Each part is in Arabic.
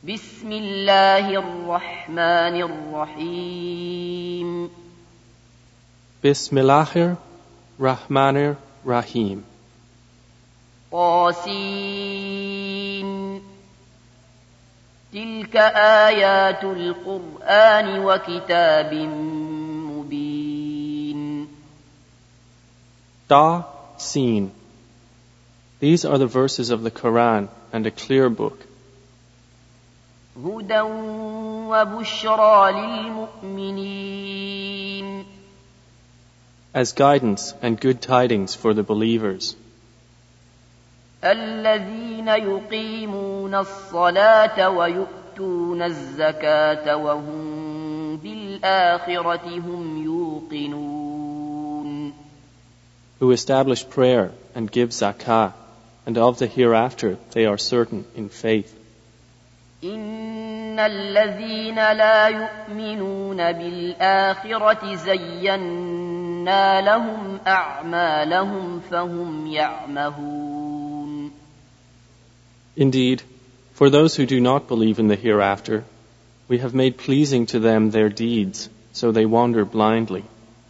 بسم الله الرحمن الرحيم بسم الله الرحمن الرحيم طاسين تلك آيات القرآن وكتاب مبين Ta Sin. These are the verses of the Quran and a clear book. هدى وبشرى للمؤمنين As guidance and good tidings for the believers. الذين يقيمون الصلاة ويؤتون الزكاة وهم بالآخرة هم يوقنون Who establish prayer and give zakah, and of the hereafter they are certain in faith. إن الذين لا يؤمنون بالآخرة زينا لهم أعمالهم فهم يعمهون Indeed, for those who do not believe in the hereafter, we have made pleasing to them their deeds, so they wander blindly.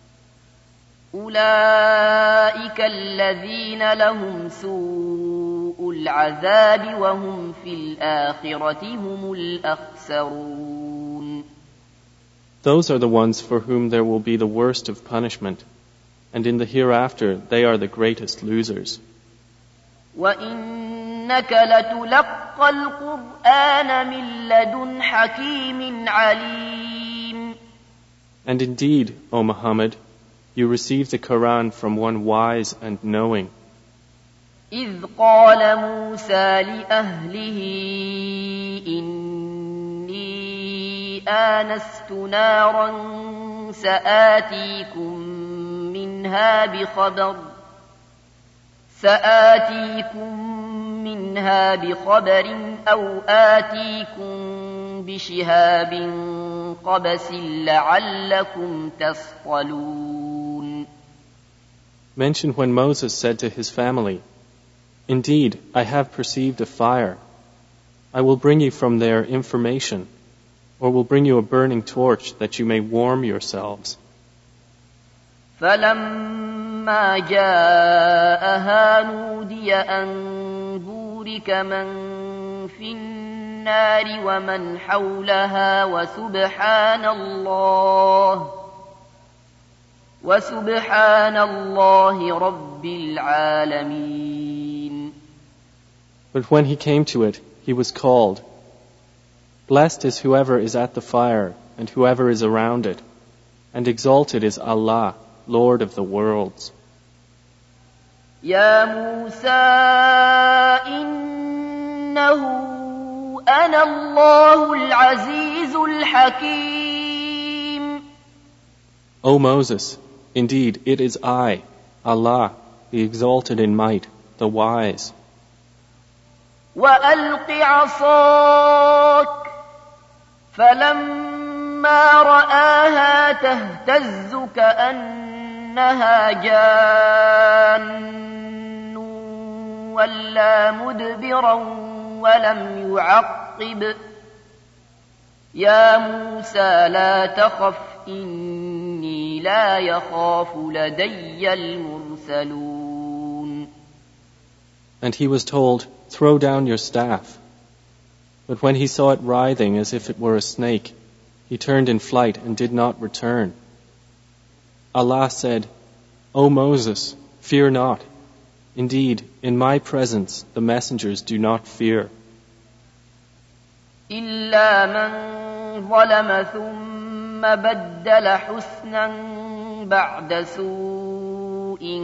أولئك الذين لهم سوء العذاب وهم في الآخرة هم الأخسرون Those are the ones for whom there will be the worst of punishment, and in the hereafter they are the greatest losers. وإنك لتلقى القرآن من لدن حكيم عليم And indeed, O Muhammad, you receive the Quran from one wise and knowing. إذ قال موسى لأهله إني آنست نارا سآتيكم منها بخبر أو آتيكم بشهاب قبس لعلكم تصطلون Mention when Moses said to his family, Indeed, I have perceived a fire. I will bring you from there information, or will bring you a burning torch that you may warm yourselves. فلما جاءها نودي أن بورك من في النار ومن حولها وسبحان الله رب العالمين. But when he came to it, he was called. Blessed is whoever is at the fire and whoever is around it, and exalted is Allah, Lord of the worlds. يا موسى إنه أنا الله العزيز الحكيم. O Moses, indeed it is I, Allah, the exalted in might, the wise. وألق عصاك فلما رآها تهتز كأنها جان ولا مدبرا ولم يعقب يا موسى لا تخف إني لا يخاف لدي المرسلون. And he was told, Throw down your staff. But when he saw it writhing as if it were a snake, he turned in flight and did not return. Allah said, O Moses, fear not. Indeed, in my presence the messengers do not fear. إلا من ظلم ثم بدل حسنا بعد سوء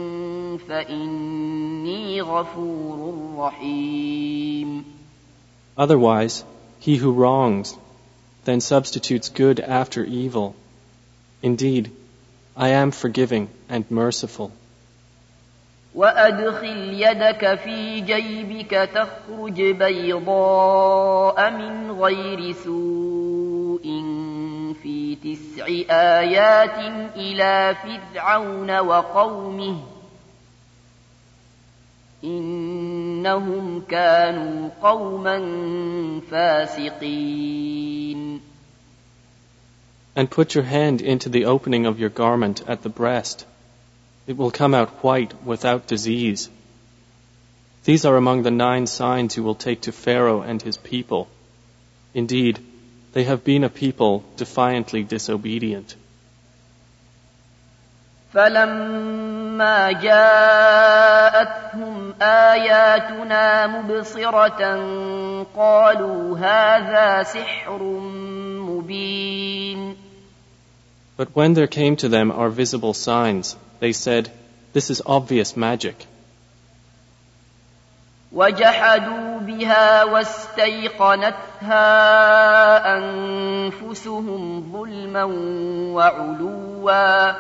فإني غفور رحيم. Otherwise, he who wrongs, then substitutes good after evil. Indeed, I am forgiving and merciful. وأدخل يدك في جيبك تخرج بيضاء من غير سوء في 9 آيات إلى فرعون وقومه إن إنهم كانوا قوما فاسقين. And put your hand into the opening of your garment at the breast. It will come out white without disease. These are among the 9 signs you will take to Pharaoh and his people. Indeed, they have been a people defiantly disobedient. فلما جاءتهم آياتنا مبصرة قالوا هذا سحر مبين. But when there came to them our visible signs, they said, "This is obvious magic." وجحدوا بها واستيقنتها أنفسهم ظلما وعلوا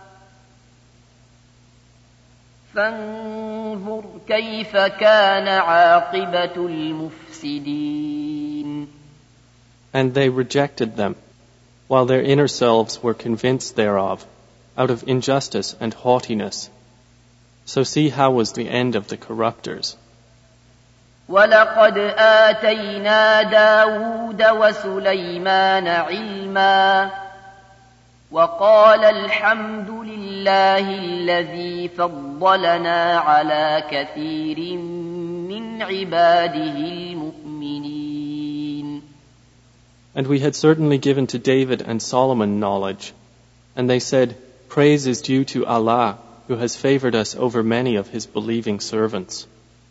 فانظر كيف كان عاقبة المفسدين. And they rejected them, while their inner selves were convinced thereof, out of injustice and haughtiness. So see how was the end of the corruptors. وَلَقَدْ آتَيْنَا دَاوُودَ وَسُلَيْمَانَ عِلْمًا وَقَالَ الْحَمْدُ لِلَّهِ الَّذِي فَضَّلَنَا عَلَى كَثِيرٍ مِّنْ عِبَادِهِ الْمُؤْمِنِينَ. And we had certainly given to David and Solomon knowledge. And they said, "Praise is due to Allah, who has favored us over many of his believing servants."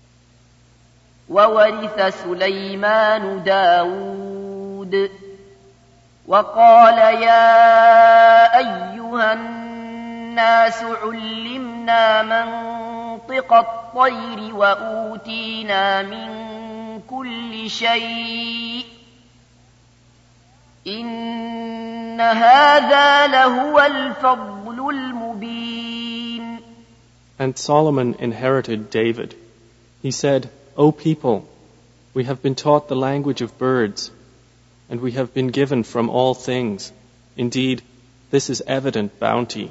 وَوَرِثَ سُلَيْمَانُ دَاوُودَ وَقَالَ يَا أَيُّهَا النَّاسُ عُلِّمْنَا مَنطِقَ الطَّيْرِ وَأُوتِينَا مِن كُلِّ شَيْءٍ إِنَّ هَذَا لَهُوَ الْفَضْلُ الْمُبِينُ. And Solomon inherited David. He said, "O people, we have been taught the language of birds, and we have been given from all things. Indeed, this is evident bounty."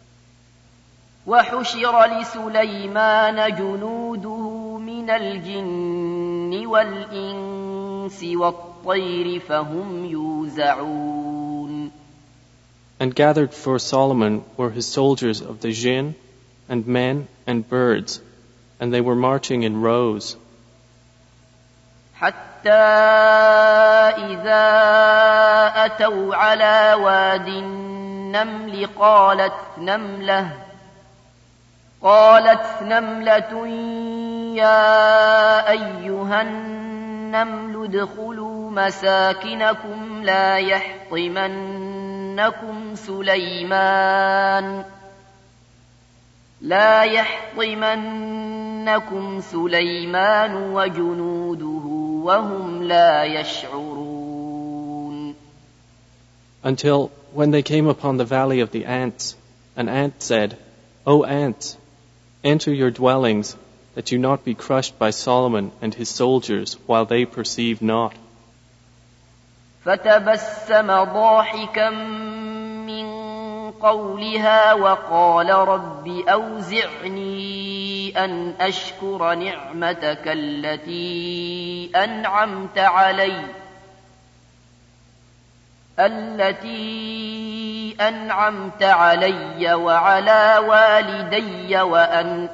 وَحُشِرَ لِسُلَيْمَانَ جُنُودُهُ مِنَ الْجِنِّ وَالْإِنسِ وَالطَّيْرِ فَهُمْ يُوزَعُونَ. And gathered for Solomon were his soldiers of the jinn, and men, and birds, and they were marching in rows. حتى إذا أتوا على واد النمل قالت نملة يا أيها النمل ادخلوا مساكنكم لا يحطمنكم سليمان وجنوده وهم لا يشعرون. Until when they came upon the valley of the ants, an ant said, "O ants, enter your dwellings, that you not be crushed by Solomon and his soldiers while they perceive not." فتبسم ضاحكا من قولها وقال رب أوزعني أن أشكر نعمتك التي أنعمت علي وعلى والدي وأن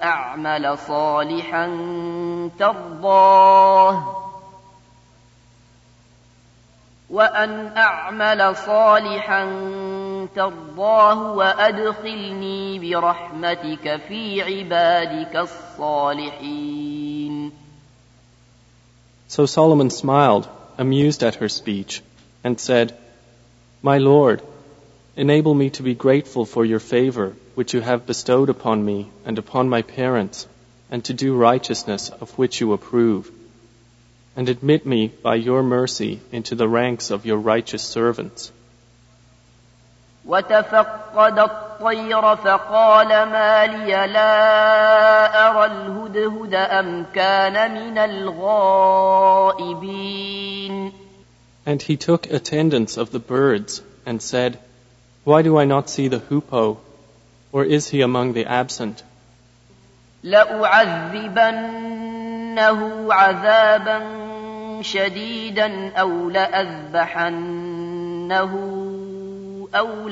أعمل صالحا ترضاه وأدخلني برحمتك في عبادك الصالحين. So Solomon smiled, amused at her speech, and said, "My Lord, enable me to be grateful for your favor, which you have bestowed upon me and upon my parents, and to do righteousness of which you approve. And admit me by your mercy into the ranks of your righteous servants." وتفقد الطير فقال ما لي لا أرى الهدهد أم كان من الغائبين. And he took attendance of the birds and said, "Why do I not see the hoopoe, or is he among the absent?" لأعذبنه عذابا شديدا أو لأذبحنه أو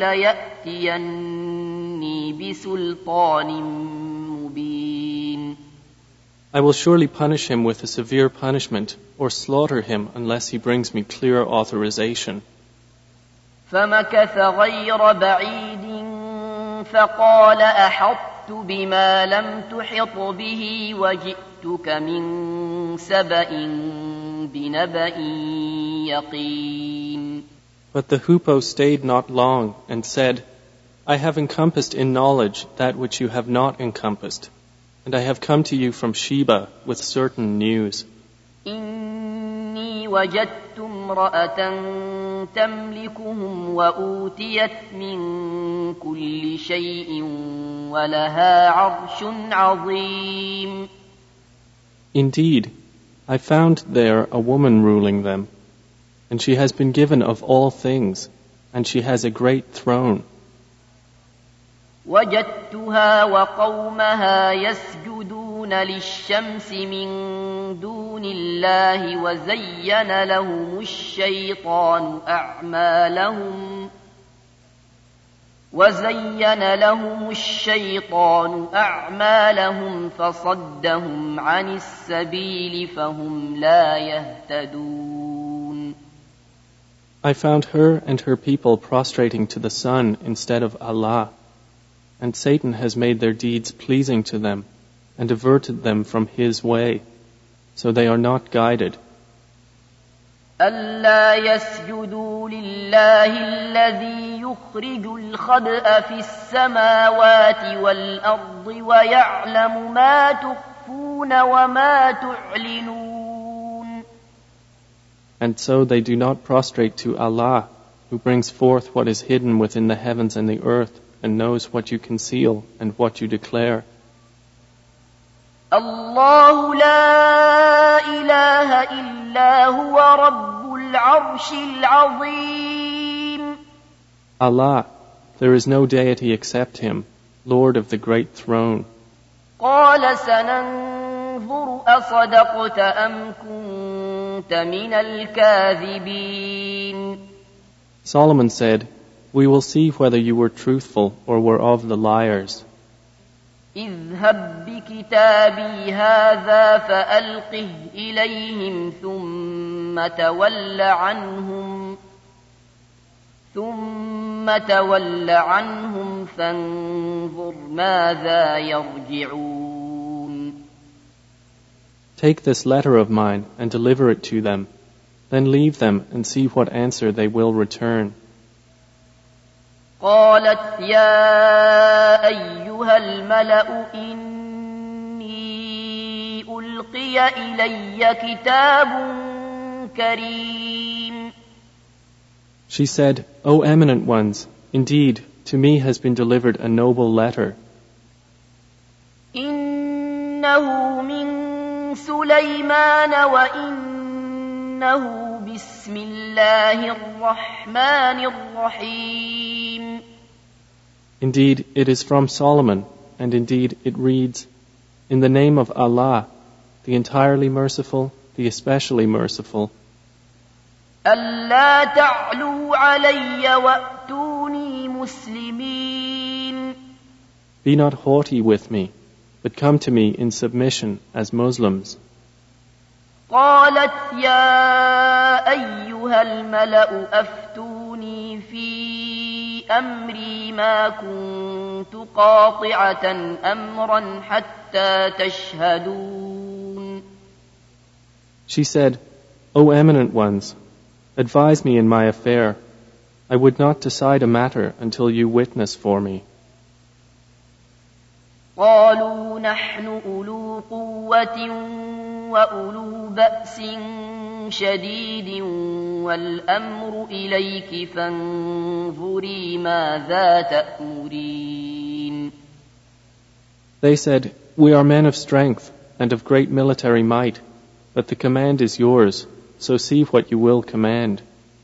ليأتيني بسلطان مبين. I will surely punish him with a severe punishment or slaughter him unless he brings me clear authorization. فمكث غير بعيد فقال أحطت بما لم تحط به وجئتك من سبأ بنبأ يقين. But the hoopoe stayed not long and said, I have encompassed in knowledge that which you have not encompassed, and I have come to you from Sheba with certain news. إني وجدت امرأة تملكهم وأوتيت من كل شيء ولها عرش عظيم. Indeed, I found there a woman ruling them, and she has been given of all things, and she has a great throne. وجدتها وقومها يسجدون للشمس من دون الله وزين لهم الشيطان أعمالهم فصدهم عن السبيل فهم لا يهتدون. I found her and her people prostrating to the sun instead of Allah, and Satan has made their deeds pleasing to them and averted them from his way, so they are not guided. ألا يسجدوا لله الذي يخرج الخبأ في السماوات والأرض ويعلم ما تخفون وما تعلنون. And so they do not prostrate to Allah, who brings forth what is hidden within the heavens and the earth, and knows what you conceal and what you declare. الله لا إله إلا هو رب العرش العظيم. Allah, there is no deity except Him, Lord of the great throne. قال سننظر أصدقت أم كنت من الكاذبين. Solomon said, we will see whether you were truthful or were of the liars. اذهب بكتابي هذا فألقه إليهم ثم تول عنهم فانظر ماذا يرجعون. Take this letter of mine and deliver it to them, then leave them and see what answer they will return. قالت يا أيها الملأ إني ألقي إلي كتاب كريم. She said, O eminent ones, indeed, to me has been delivered a noble letter. إنه من سليمان وإنه بسم الله الرحمن الرحيم. Indeed, it is from Solomon, and indeed it reads, in the name of Allah, the entirely merciful, the especially merciful. ألا تعلوا علي وأتوني مسلمين. Be not haughty with me, but come to me in submission as Muslims. قالت يا أيها الملأ أفتوني في أمري ما كنت قاطعة أمرا حتى تشهدون. She said, O eminent ones, advise me in my affair. I would not decide a matter until you witness for me. قالوا نحن أولو قوة وأولو بأس شديد والأمر إليك فانظري ماذا تأمرين. They said, we are men of strength and of great military might, but the command is yours, so see what you will command.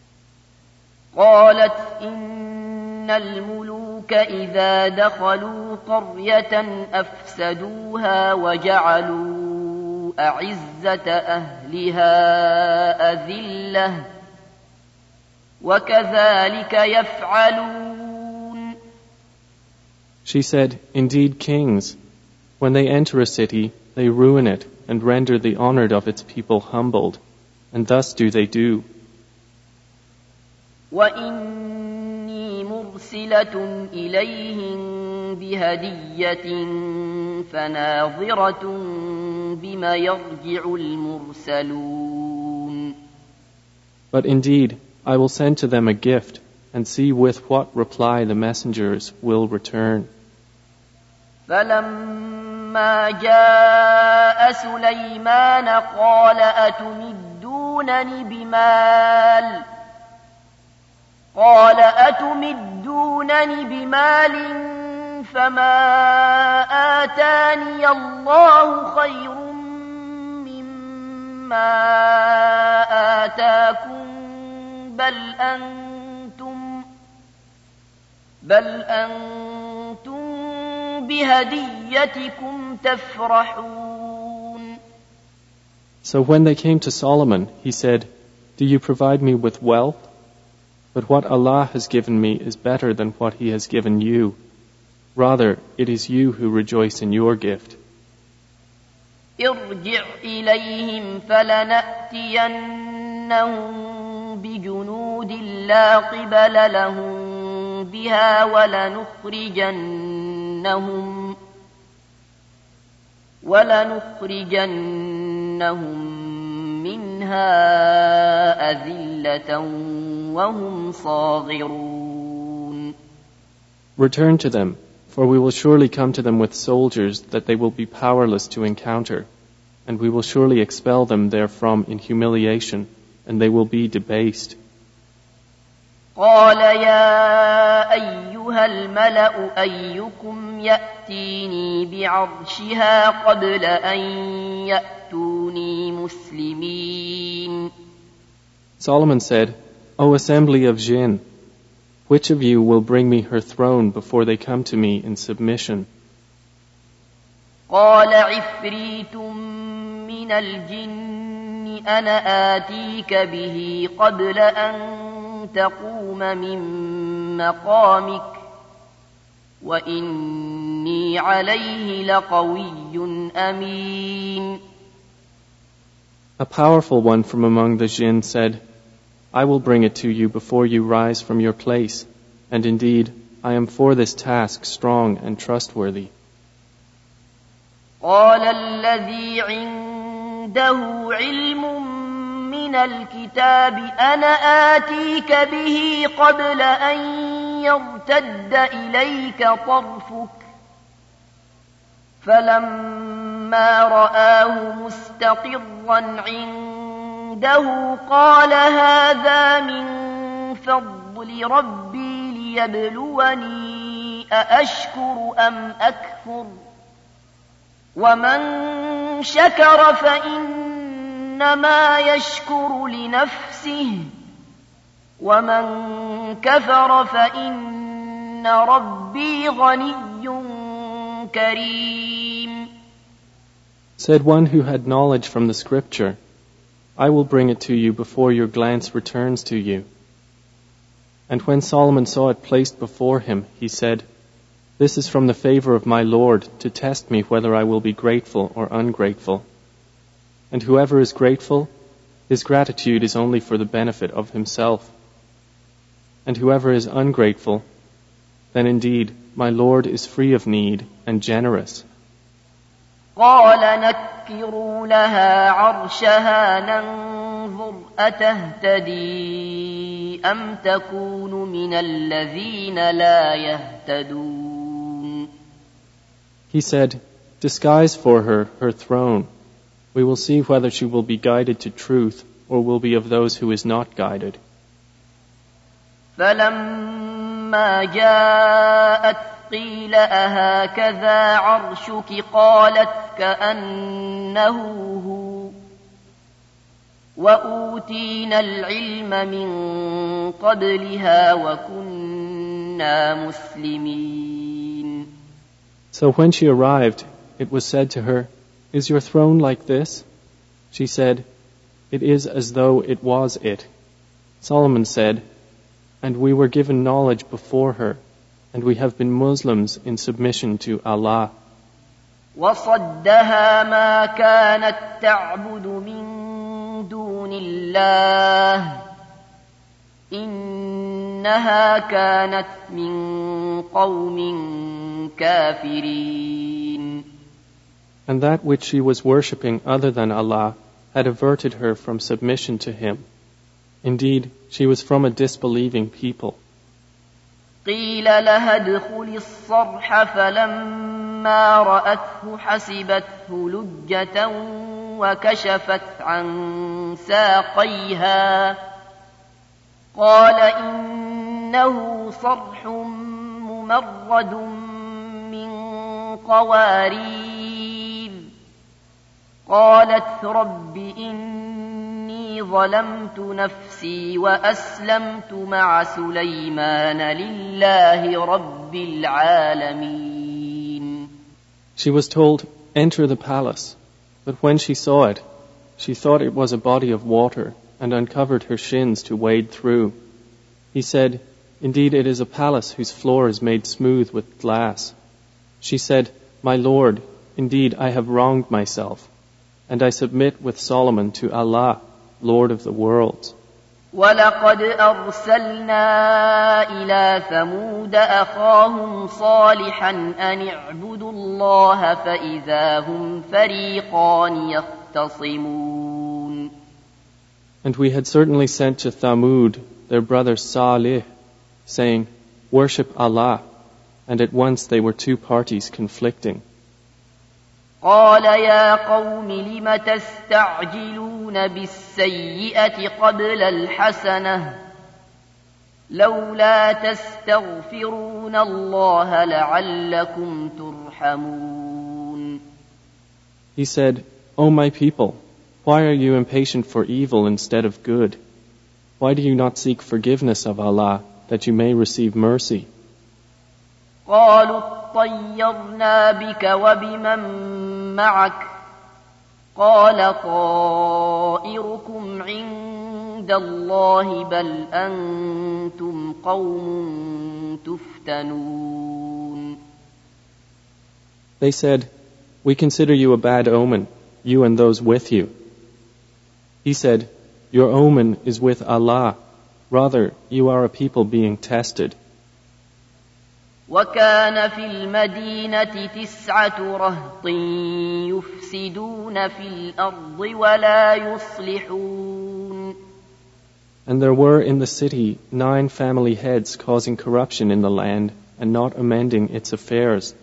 قالت إن الملوك إذا دخلوا قرية أفسدوها وجعلوا أعزة أهلها أذلة وكذلك يفعلون. She said, Indeed, kings, when they enter a city, they ruin it and render the honored of its people humbled, and thus do they do. وَإِنِّي مُرْسِلَةٌ إِلَيْهِمْ بِهَدِيَّةٍ فَنَاظِرَةٌ بِمَ يَرْجِعُ الْمُرْسَلُونَ. But indeed, I will send to them a gift, and see with what reply the messengers will return. فَلَمَّا جَاءَ سُلَيْمَانَ قَالَ أَتُمِدُّونَنِ بِمَالٍ فَمَا آتَانِيَ اللَّهُ خَيْرٌ مِّمَّا آتَاكُمْ بل أنتم بهديتكم تفرحون. So when they came to Solomon, he said, Do you provide me with wealth? But what Allah has given me is better than what He has given you. Rather, it is you who rejoice in your gift. ارجع إليهم فلنأتينهم بجنود لا قبل لهم بها ولنخرجنهم منها أذلة وهم صاغرون. Return to them, for we will surely come to them with soldiers that they will be powerless to encounter, and we will surely expel them therefrom in humiliation, and they will be debased. قال يا أيها الملأ أيكم يأتيني بعرشها قبل أن يأتوني مسلمين. Solomon said, O assembly of jinn, which of you will bring me her throne before they come to me in submission? قال عفريت من الجن أنا آتيك به قبل أن تقوم من مقامك وإني عليه لقوي أمين. A powerful one from among the jinn said, I will bring it to you before you rise from your place, and indeed, I am for this task strong and trustworthy. قال الذي عنده علم من الكتاب أنا آتيك به قبل أن يرتد إليك طرفك فلما رآه مستقرا عنده قال هذا من فضل ربي ليبلوني أأشكر أم أكفر ومن شكر فإنما يشكر لنفسه ومن كفر فإن ربي غني كريم. Said one who had knowledge from the scripture, I will bring it to you before your glance returns to you. And when Solomon saw it placed before him, he said, This is from the favor of my Lord to test me whether I will be grateful or ungrateful. And whoever is grateful, his gratitude is only for the benefit of himself. And whoever is ungrateful, then indeed my Lord is free of need and generous. قال نكروا لها عرشها ننظر أتهتدي أم تكون من الذين لا يهتدون. He said, Disguise for her her throne. We will see whether she will be guided to truth or will be of those who is not guided. فلما جاءت قيل أهكذا عرشك قالت كأنه هو وأوتينا العلم من قبلها وكنا مسلمين. So when she arrived, it was said to her, "Is your throne like this?" She said, "It is as though it was it." Solomon said, "And we were given knowledge before her, and we have been Muslims in submission to Allah." وصدها ما كانت تعبد من دون الله إنها كانت من قوم كافرين. And that which she was worshipping other than Allah had averted her from submission to Him. Indeed, she was from a disbelieving people. قيل لها ادخلي الصرح فلما رأته حسبته لجة وكشفت عن ساقيها قال إنه صرح ممرد من قوارير قالت رب إني ظلمت نفسي وأسلمت مع سليمان لله رب العالمين. She was told, "Enter the palace." But when she saw it, she thought it was a body of water and uncovered her shins to wade through. He said, "Indeed it is a palace whose floor is made smooth with glass." She said, "My Lord, indeed I have wronged myself, and I submit with Solomon to Allah, Lord of the worlds." وَلَقَدْ أَرْسَلْنَا إِلَى ثَمُودَ أَخَاهُمْ صَالِحًا أَنِ اعْبُدُوا اللَّهَ فَإِذَا هُمْ فَرِيقَانِ يَخْتَصِمُونَ. And we had certainly sent to Thamud their brother Salih, saying, "Worship Allah," and at once they were two parties conflicting. قال يا قوم لم تستعجلون بالسيئة قبل الحسنة لولا تستغفرون الله لعلكم ترحمون. He said, "O my people, why are you impatient for evil instead of good? Why do you not seek forgiveness of Allah that you may receive mercy?" قالوا اطيرنا بك وبمن معك قال طائركم عند الله بل أنتم قوم تفتنون. They said, "We consider you a bad omen, you and those with you." He said, "Your omen is with Allah. Rather, you are a people being tested." وكان في المدينة 9 رهط يفسدون في الأرض ولا يصلحون. And there were in the city 9 family heads causing corruption in the land and not amending its affairs.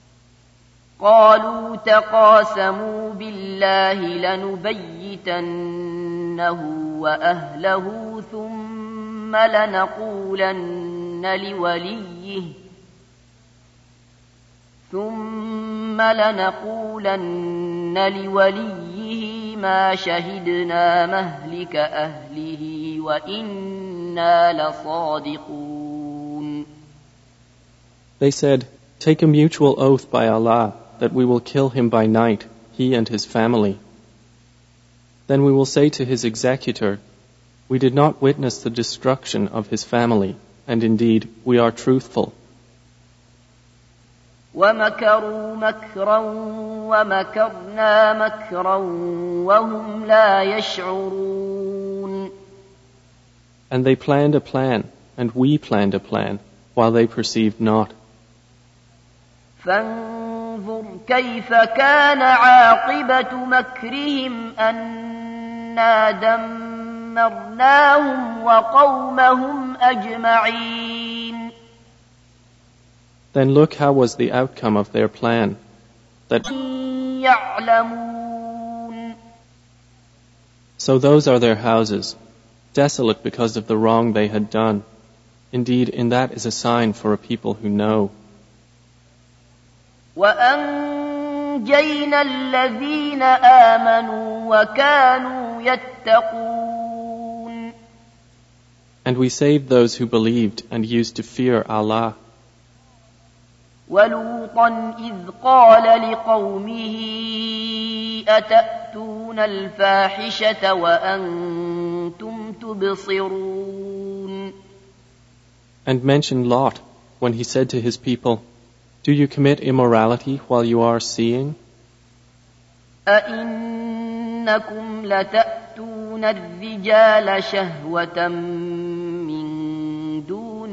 قالوا تقاسموا بالله لنبيتنه وأهله ثم لنقولن لوليه ما شهدنا مهلك أهله وإنا لصادقون. They said, "Take a mutual oath by Allah that we will kill him by night, he and his family. Then we will say to his executor, we did not witness the destruction of his family, and indeed we are truthful." وَمَكَرُوا مَكْرًا وَمَكَرْنَا مَكْرًا وَهُمْ لَا يَشْعُرُونَ. And they planned a plan, and we planned a plan, while they perceived not. فانظر كيف كان عاقبة مكرهم أنا دمرناهم وقومهم أجمعين. Then look how was the outcome of their plan. That يعلمون. So those are their houses, desolate because of the wrong they had done. Indeed, in that is a sign for a people who know. وَأَنْجَيْنَا الَّذِينَ آمَنُوا وَكَانُوا يَتَّقُونَ. And we saved those who believed and used to fear Allah. ولوطا إذ قال لقومه أتأتون الفاحشة وأنتم تبصرون. And mention Lot when he said to his people, do you commit immorality while you are seeing? أئنكم لتأتون الرجال شهوة من دون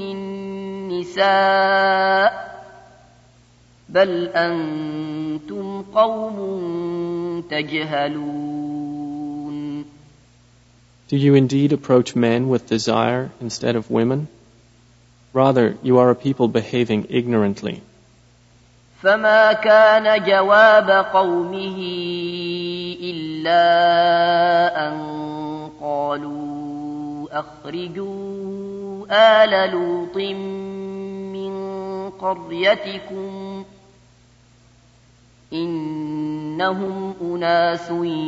النساء بل أنتم قوم تجهلون. Do you indeed approach men with desire instead of women? Rather, you are a people behaving ignorantly. فما كان جواب قومه إلا أن قالوا أخرجوا آل لوط من قريتكم إنهم أناس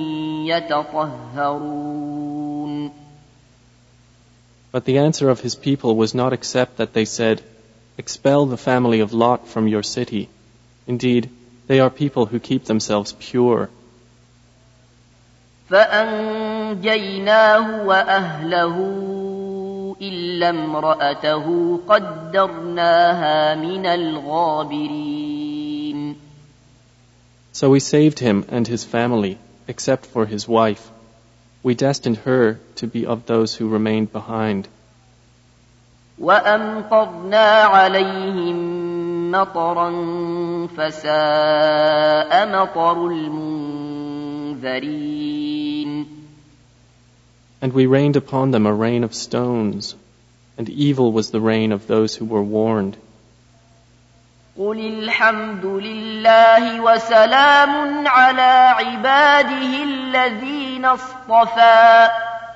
يتطهرون. But the answer of his people was not except that they said, expel the family of Lot from your city. Indeed, they are people who keep themselves pure. فأنجيناه وأهله إلا امرأته قدرناها من الغابرين. So we saved him and his family, except for his wife. We destined her to be of those who remained behind. وأمطرنا عليهم مطرا فساء مطر المنذرين. And we rained upon them a rain of stones, and evil was the rain of those who were warned. قل الحمد لله وسلام على عباده الذين اصطفى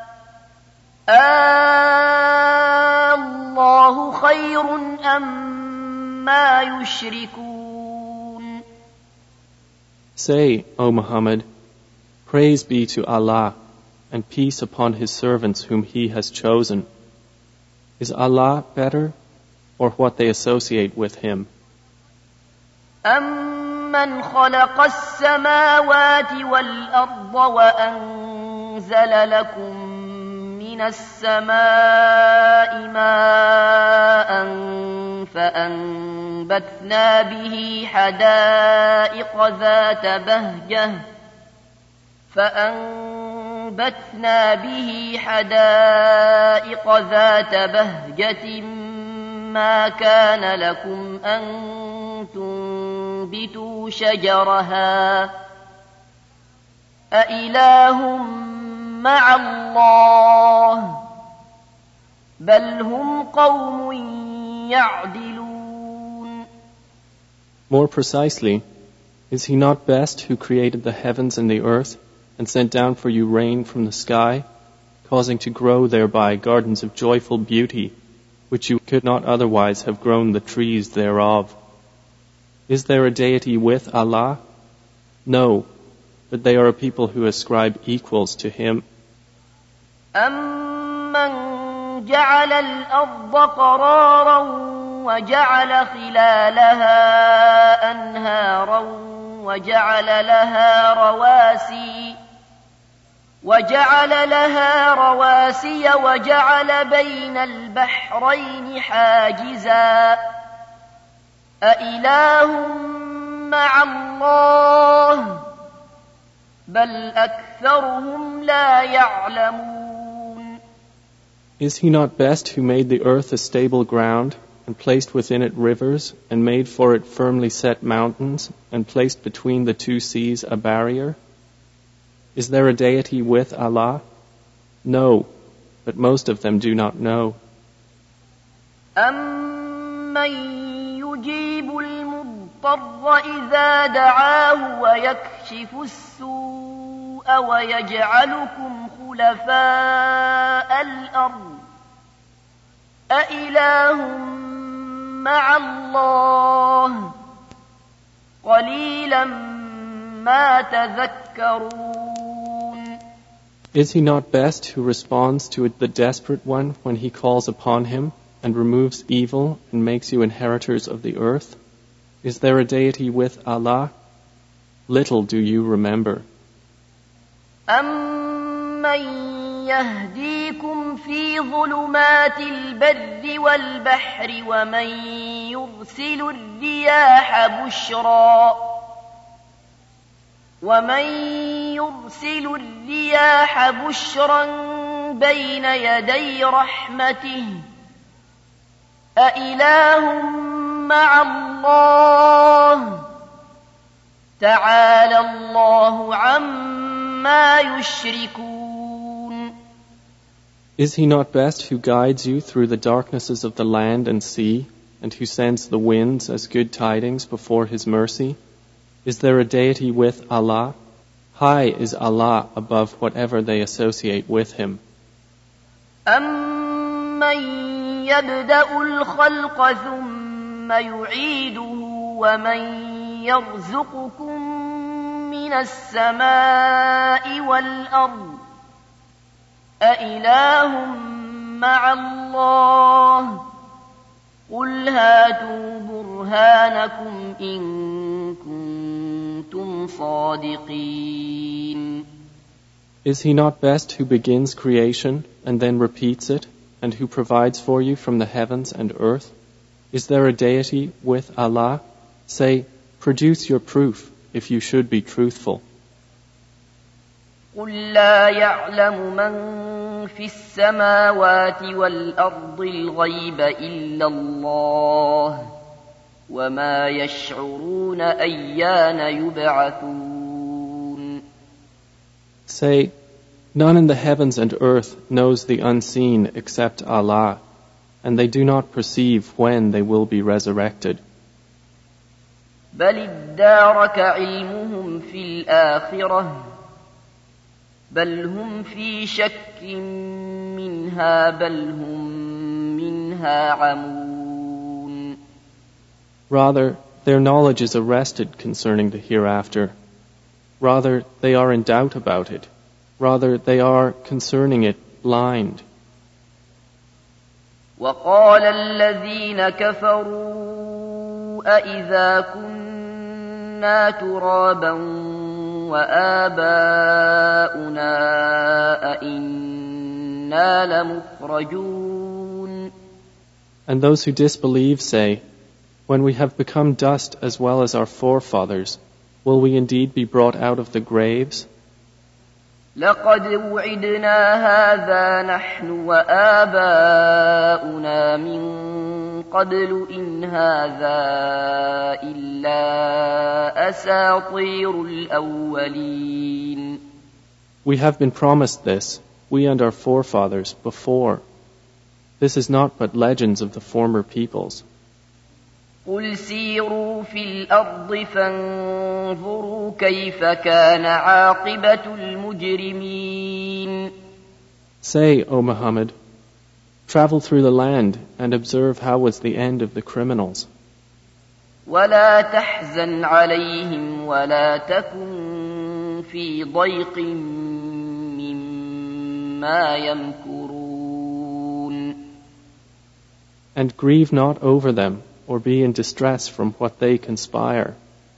الله خير أما يشركون. Say, O Muhammad, praise be to Allah, and peace upon His servants whom He has chosen. Is Allah better, or what they associate with Him? أَمَّنْ خَلَقَ السَّمَاوَاتِ وَالْأَرْضَ وَأَنزَلَ لَكُم مِّنَ السَّمَاءِ مَاءً فَأَنبَتْنَا بِهِ حدائق ذات بهجة ما كان لكم أن تنبتوا شجرها أإله مع الله بل هم قوم يعدلون. More precisely, is He not best who created the heavens and the earth and sent down for you rain from the sky, causing to grow thereby gardens of joyful beauty, which you could not otherwise have grown the trees thereof? Is there a deity with Allah? No, but they are a people who ascribe equals to Him. أَمَّنْ جَعَلَ الْأَرْضَ قَرَارًا وَجَعَلَ خِلَالَهَا أَنْهَارًا وجعل لها رواسي وجعل بين البحرين حاجزا أإله مع الله بل أكثرهم لا يعلمون. Is He not best who made the earth a stable ground and placed within it rivers and made for it firmly set mountains and placed between the two seas a barrier? Is there a deity with Allah? No, but most of them do not know. أَمَّن يُجِيبُ الْمُضْطَرَّ إِذَا دَعَاهُ وَيَكْشِفُ السُّوءَ وَيَجْعَلُكُمْ خُلَفَاءَ الْأَرْضِ أَإِلَٰهٌ مَّعَ اللَّهِ قَلِيلًا مَا تَذَكَّرُونَ. Is He not best who responds to the desperate one when he calls upon Him and removes evil and makes you inheritors of the earth? Is there a deity with Allah? Little do you remember. أَمَّن يَهْدِيكُمْ فِي ظُلُمَاتِ الْبَرِّ وَالْبَحْرِ وَمَن يُرْسِلُ الرِّيَاحَ بُشْرًا بَيْنَ يَدَيْ رَحْمَتِهِ أَإِلَٰهٌ مَّعَ اللَّهِ تَعَالَى اللَّهُ عَمَّا يُشْرِكُونَ. Is he not best who guides you through the darknesses of the land and sea, and who sends the winds as good tidings before his mercy? Is there a deity with Allah? High is Allah above whatever they associate with him. أَمَّن يَبْدَأُ الْخَلْقَ ثُمَّ يُعِيدُهُ وَمَن يَرْزُقُكُم مِّنَ السَّمَاءِ وَالْأَرْضِ أَإِلَٰهٌ مَّعَ اللَّهِ قُلْ هَاتُوا بُرْهَانَكُمْ إِن كُنتُمْ صَادِقِينَ. Is he not best who begins creation and then repeats it, and who provides for you from the heavens and earth? Is there a deity with Allah? Say, produce your proof if you should be truthful. قُل لَّا يَعْلَمُ مَن فِي السَّمَاوَاتِ وَالْأَرْضِ الْغَيْبَ إِلَّا اللَّهُ وَمَا يَشْعُرُونَ أَيَّانَ يُبْعَثُونَ. Say, none in the heavens and earth knows the unseen except Allah, and they do not perceive when they will be resurrected. بَلِ ادَّارَكَ عِلْمُهُمْ فِي الْآخِرَةِ بل هم في شك منها بل هم منها عمون. Rather, their knowledge is arrested concerning the hereafter. Rather, they are in doubt about it. Rather, they are, concerning it, blind. وقال الذين كفروا أإذا كنا ترابا وآباؤنا أئنا لمخرجون. And those who disbelieve say, when we have become dust as well as our forefathers, will we indeed be brought out of the graves? لقد وعدنا هذا نحن وآباؤنا من قبل إن هذا إلا أساطير الأولين. We have been promised this, we and our forefathers, before. This is not but legends of the former peoples. قل سيروا في الأرض فانظروا كيف كان عاقبة المجرمين. Say, O Muhammad, travel through the land and observe how was the end of the criminals. ولا تحزن عليهم ولا تكن في ضيق مما يمكرون. And grieve not over them, or be in distress from what they conspire.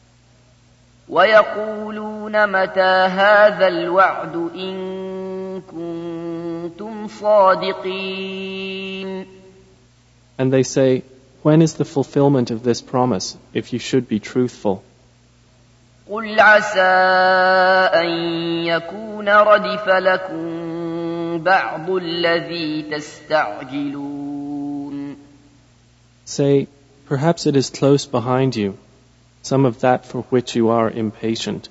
ويقولون متى هذا الوعد إن كنتم صادقين. And they say, when is the fulfillment of this promise, if you should be truthful? قل عسى أن يكون ردف لكم بعض الذي تستعجلون. Say, perhaps it is close behind you, some of that for which you are impatient.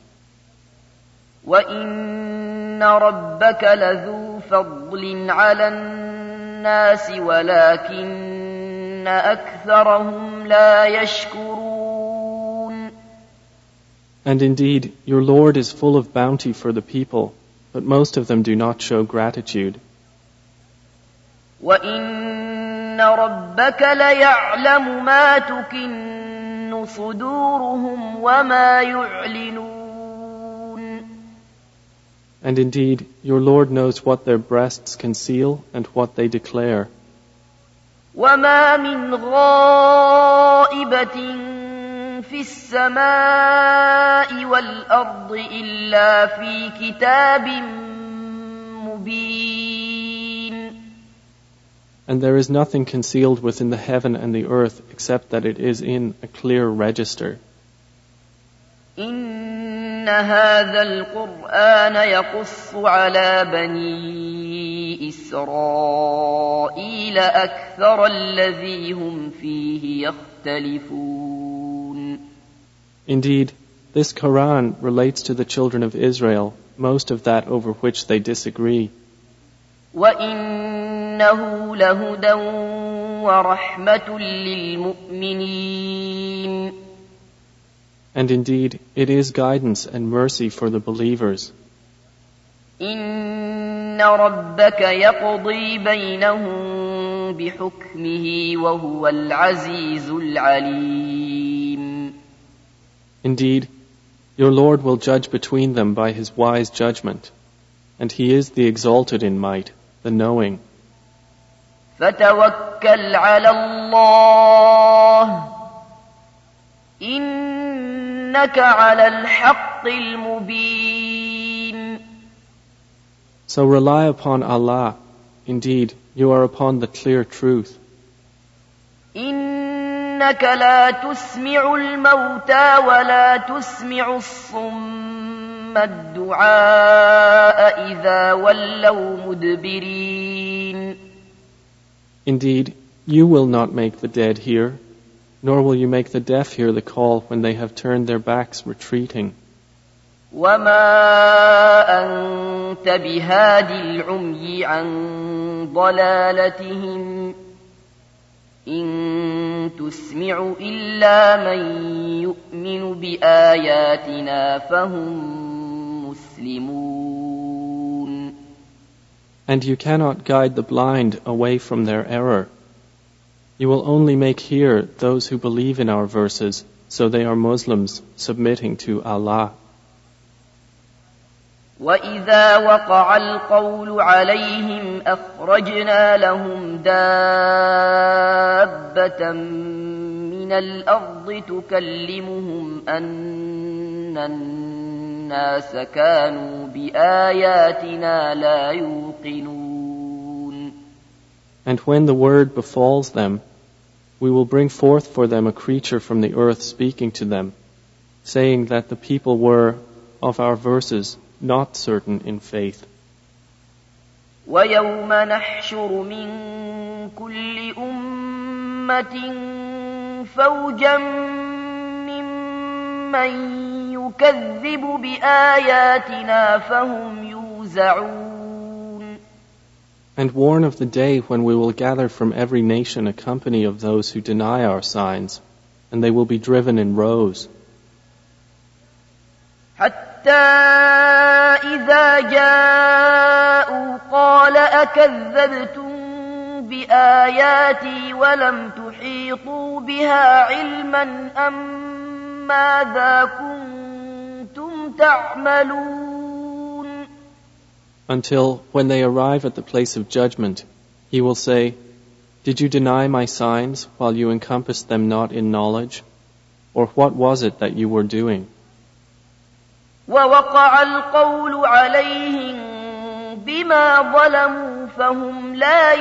وَإِنَّ رَبَّكَ لَذُو فَضْلٍ عَلَى النَّاسِ وَلَكِنَّ أَكْثَرَهُمْ لَا يَشْكُرُونَ. And indeed, your Lord is full of bounty for the people, but most of them do not show gratitude. وَإِنَّ رَبَّكَ لَيَعْلَمُ مَا تُكِنُّ صُدُورُهُمْ وَمَا يُعْلِنُونَ. And indeed, your Lord knows what their breasts conceal and what they declare. وَمَا مِنْ غَائِبَةٍ في السماء والأرض إلا في كتاب مبين. And there is nothing concealed within the heaven and the earth except that it is in a clear register. إن هذا القرآن يقص على بني إسرائيل أكثر الذي هم فيه يختلفون. Indeed, this Quran relates to the children of Israel most of that over which they disagree. وَإِنَّهُ لَهُدًى وَرَحْمَةٌ لِلْمُؤْمِنِينَ. And indeed, it is guidance and mercy for the believers. إِنَّ رَبَّكَ يَقْضِي بَيْنَهُم بِحُكْمِهِ وَهُوَ الْعَزِيزُ الْعَلِيمُ. Indeed, your Lord will judge between them by His wise judgment, and He is the exalted in might, the knowing. فَتَوَكَّلْ عَلَى اللَّهِ إِنَّكَ عَلَى الْحَقِّ الْمُبِينِ. So rely upon Allah. Indeed, you are upon the clear truth. إِنَّكَ لَا تُسْمِعُ الْمَوْتَى وَلَا تُسْمِعُ الصُّمَّ الدُّعَاءَ إِذَا وَلَّوْا مُدْبِرِينَ. Indeed, you will not make the dead hear, nor will you make the deaf hear the call when they have turned their backs retreating. وَمَا أَنْتَ بِهَادِ الْعُمْيِ عَنْ ضَلَالَتِهِمْ إِن تُسْمِعُ إِلَّا مَن يُؤْمِنُ بِآيَاتِنَا فَهُم مُسْلِمُونَ. And you cannot guide the blind away from their error. You will only make hear those who believe in our verses, so they are Muslims submitting to Allah. وَإِذَا وَقَعَ الْقَوْلُ عَلَيْهِمْ أَخْرَجْنَا لَهُمْ دَابَّةً مِّنَ الْأَرْضِ تُكَلِّمُهُمْ أَنَّ النَّاسَ كَانُوا بِآيَاتِنَا لَا يُوقِنُونَ. And when the word befalls them, we will bring forth for them a creature from the earth speaking to them, saying that the people were, of our verses, not certain in faith. وَيَوْمَ نَحْشُرُ مِنْ كُلِّ أُمَّةٍ فَوْجًا مِّمَّن يُكَذِّبُ بِآيَاتِنَا فَهُمْ يُوزَعُونَ. And warn of the day when we will gather from every nation a company of those who deny our signs, and they will be driven in rows. حتى إذا جاءوا قال أكذبتم بآياتي ولم تحيطوا بها علما أم ماذا كنتم تعملون. Until, when they arrive at the place of judgment, he will say, Did you deny my signs while you encompassed them not in knowledge? Or what was it that you were doing? وَوَقَعَ الْقَوْلُ عَلَيْهِمْ بِمَا ظَلَمُوا فَهُمْ لَا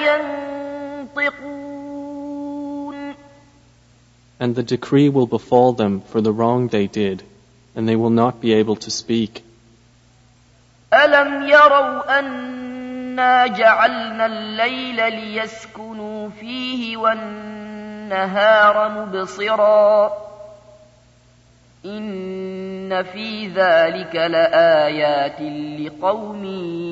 يَنطِقُونَ. And the decree will befall them for the wrong they did, and they will not be able to speak. أَلَمْ يَرَوْا أَنَّا جَعَلْنَا اللَّيْلَ لِيَسْكُنُوا فِيهِ وَالنَّهَارَ مُبْصِرًا إِنَّ فِي ذَلِكَ لَآيَاتٍ لِقَوْمٍ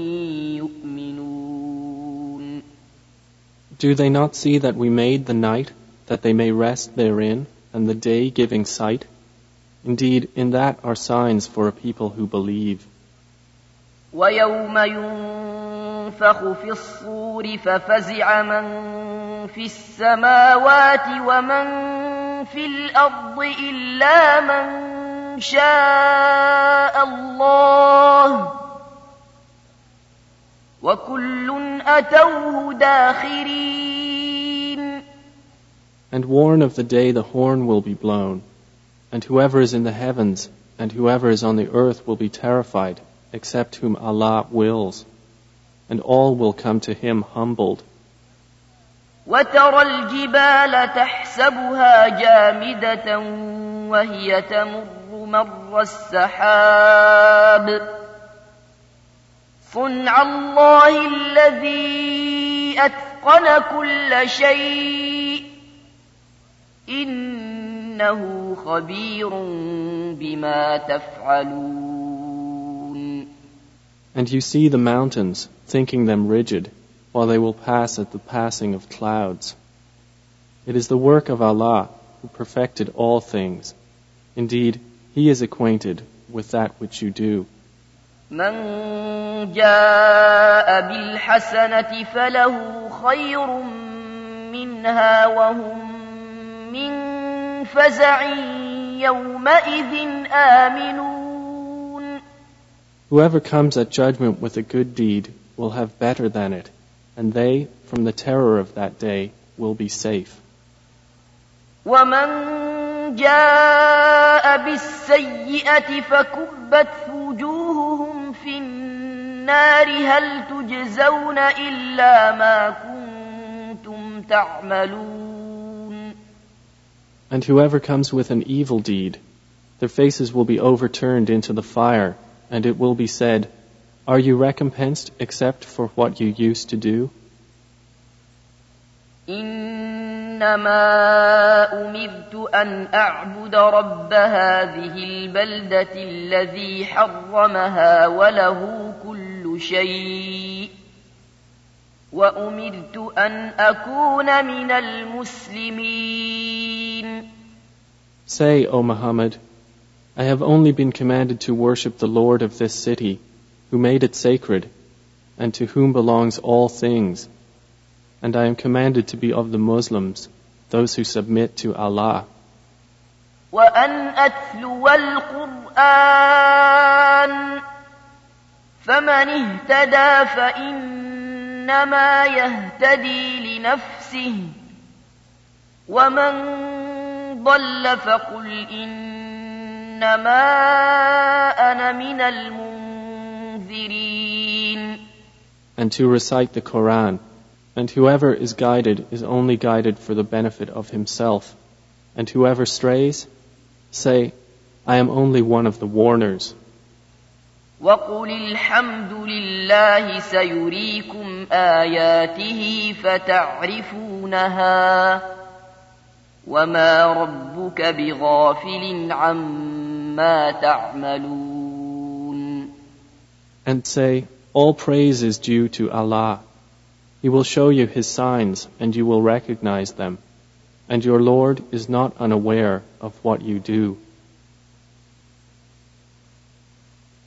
يُؤْمِنُونَ. Do they not see that we made the night, that they may rest therein, and the day giving sight? Indeed, in that are signs for a people who believe. وَيَوْمَ يُنفَخُ فِي الصُّورِ فَفَزِعَ مَن فِي السَّمَاوَاتِ وَمَن فِي الْأَرْضِ إِلَّا مَن شَاءَ اللَّهُ وَكُلٌّ أَتَوْهُ دَاخِرِينَ. And warn of the day the horn will be blown, And whoever is in the heavens and whoever is on the earth will be terrified, except whom Allah wills. And all will come to Him humbled. وترى الجبال تحسبها جامدة وهي تمر مر السحاب صنع الله الذي أتقن كل شيء إنه خبير بما تفعلون. And you see the mountains, thinking them rigid, while they will pass at the passing of clouds. It is the work of Allah, who perfected all things. Indeed, He is acquainted with that which you do. من جاء بالحسنة فله خير منها وهم من فزع يومئذ آمنون. Whoever comes at judgment with a good deed will have better than it, and they, from the terror of that day, will be safe. ومن جاء بالسيئة فكبت وجوههم في النار هل تجزون إلا ما كنتم تعملون. And whoever comes with an evil deed, their faces will be overturned into the fire, and it will be said, "Are you recompensed except for what you used to do?" إنما أمرت أن أعبد رب هذه البلدة الذي حرمها وله كل شيء وأمرت أن أكون من المسلمين. Say, O Muhammad, I have only been commanded to worship the Lord of this city, who made it sacred, and to whom belongs all things. And I am commanded to be of the Muslims, those who submit to Allah. وأن أتلو القرآن فمن اهتدى فإنما يهتدي لنفسه ومن ضل فقل إنما أنا من المنذرين. And to recite the Quran. And whoever is guided is only guided for the benefit of himself. And whoever strays, say, I am only one of the warners. وَقُلِ الْحَمْدُ لِلَّهِ سَيُرِيكُمْ آيَاتِهِ فَتَعْرِفُونَهَا وَمَا رَبُّكَ بِغَافِلٍ عَمَّا تَعْمَلُونَ. And say, all praise is due to Allah. He will show you His signs, and you will recognize them. And your Lord is not unaware of what you do.